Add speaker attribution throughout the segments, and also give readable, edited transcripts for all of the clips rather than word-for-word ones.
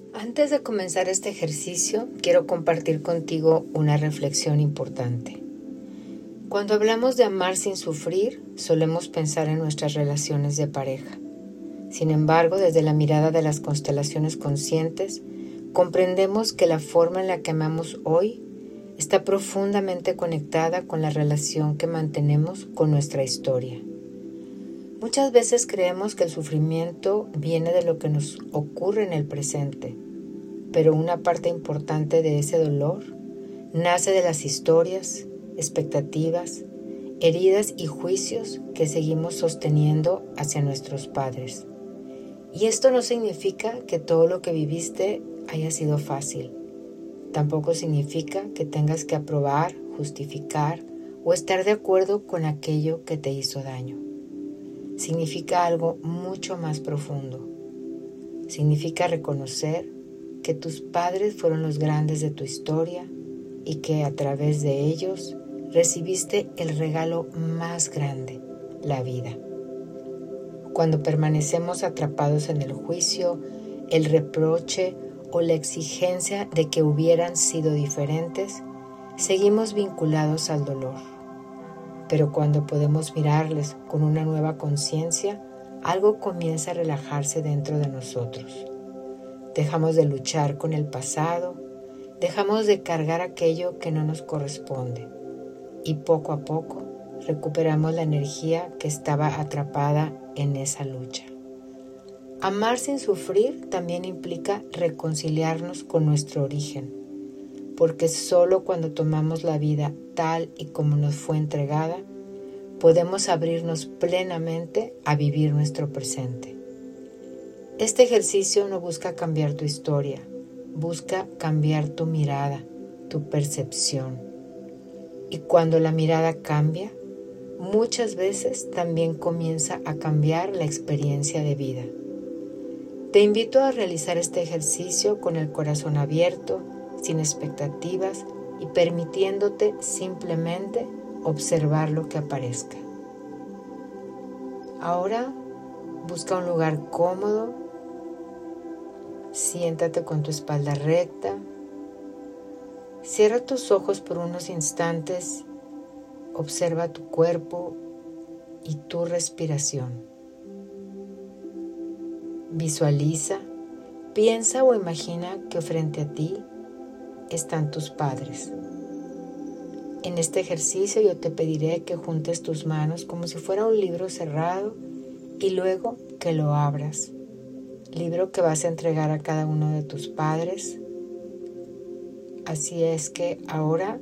Speaker 1: Antes de comenzar este ejercicio, quiero compartir contigo una reflexión importante. Cuando hablamos de amar sin sufrir, solemos pensar en nuestras relaciones de pareja. Sin embargo, desde la mirada de las constelaciones conscientes, comprendemos que la forma en la que amamos hoy está profundamente conectada con la relación que mantenemos con nuestra historia. Muchas veces creemos que el sufrimiento viene de lo que nos ocurre en el presente, pero una parte importante de ese dolor nace de las historias, expectativas, heridas y juicios que seguimos sosteniendo hacia nuestros padres. Y esto no significa que todo lo que viviste haya sido fácil. Tampoco significa que tengas que aprobar, justificar o estar de acuerdo con aquello que te hizo daño. Significa algo mucho más profundo. Significa reconocer que tus padres fueron los grandes de tu historia y que a través de ellos recibiste el regalo más grande, la vida. Cuando permanecemos atrapados en el juicio, el reproche o la exigencia de que hubieran sido diferentes, seguimos vinculados al dolor. Pero cuando podemos mirarles con una nueva conciencia, algo comienza a relajarse dentro de nosotros. Dejamos de luchar con el pasado, dejamos de cargar aquello que no nos corresponde y poco a poco recuperamos la energía que estaba atrapada en esa lucha. Amar sin sufrir también implica reconciliarnos con nuestro origen, porque solo cuando tomamos la vida tal y como nos fue entregada, podemos abrirnos plenamente a vivir nuestro presente. Este ejercicio no busca cambiar tu historia, busca cambiar tu mirada, tu percepción. Y cuando la mirada cambia, muchas veces también comienza a cambiar la experiencia de vida. Te invito a realizar este ejercicio con el corazón abierto, sin expectativas y permitiéndote simplemente observar lo que aparezca. Ahora busca un lugar cómodo, siéntate con tu espalda recta, cierra tus ojos por unos instantes, observa tu cuerpo y tu respiración. Visualiza, piensa o imagina que frente a ti están tus padres. En este ejercicio yo te pediré que juntes tus manos como si fuera un libro cerrado y luego que lo abras. Libro que vas a entregar a cada uno de tus padres. Así es que ahora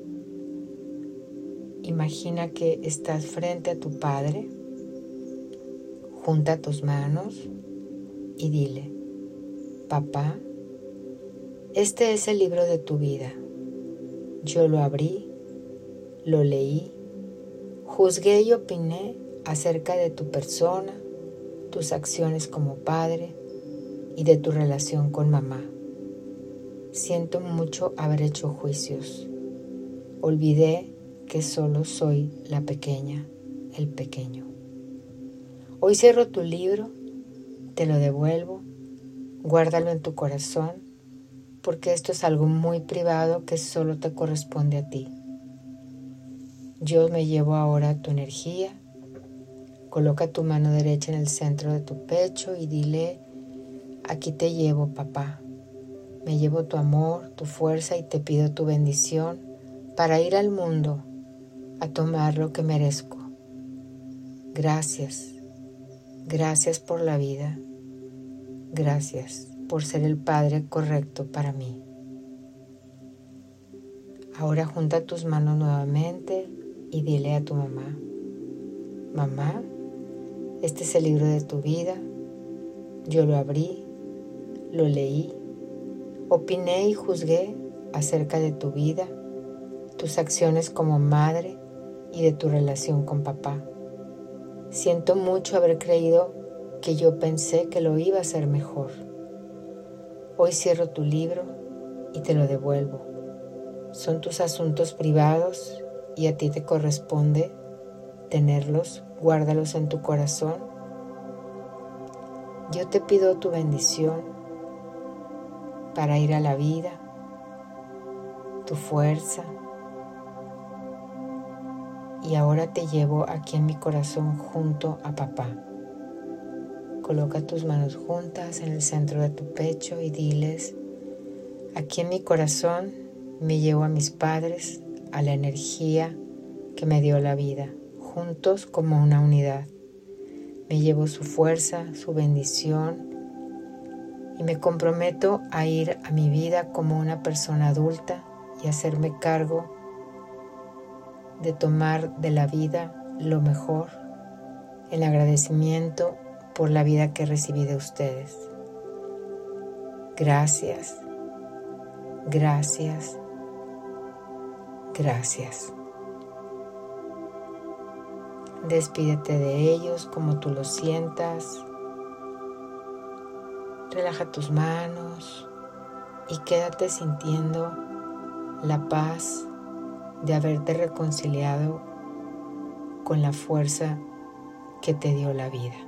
Speaker 1: imagina que estás frente a tu padre. Junta tus manos y dile: papá, este es el libro de tu vida. Yo lo abrí, lo leí, juzgué y opiné acerca de tu persona, tus acciones como padre y de tu relación con mamá. Siento mucho haber hecho juicios. Olvidé que solo soy la pequeña, el pequeño. Hoy cierro tu libro, te lo devuelvo, guárdalo en tu corazón, porque esto es algo muy privado que solo te corresponde a ti. Yo me llevo ahora tu energía. Coloca tu mano derecha en el centro de tu pecho y dile: aquí te llevo, papá. Me llevo tu amor, tu fuerza y te pido tu bendición para ir al mundo a tomar lo que merezco. Gracias. Gracias por la vida. Gracias por ser el padre correcto para mí. Ahora junta tus manos nuevamente y dile a tu mamá: mamá, este es el libro de tu vida. Yo lo abrí, lo leí, opiné y juzgué acerca de tu vida, tus acciones como madre y de tu relación con papá. Siento mucho haber creído que yo pensé que lo iba a hacer mejor. Hoy cierro tu libro y te lo devuelvo. Son tus asuntos privados y a ti te corresponde tenerlos, guárdalos en tu corazón. Yo te pido tu bendición para ir a la vida, tu fuerza. Y ahora te llevo aquí en mi corazón junto a papá. Coloca tus manos juntas en el centro de tu pecho y diles: aquí en mi corazón me llevo a mis padres, a la energía que me dio la vida, juntos como una unidad. Me llevo su fuerza, su bendición y me comprometo a ir a mi vida como una persona adulta y hacerme cargo de tomar de la vida lo mejor, el agradecimiento por la vida que recibí de ustedes. Gracias, gracias, gracias. Despídete de ellos como tú lo sientas. Relaja tus manos y quédate sintiendo la paz de haberte reconciliado con la fuerza que te dio la vida.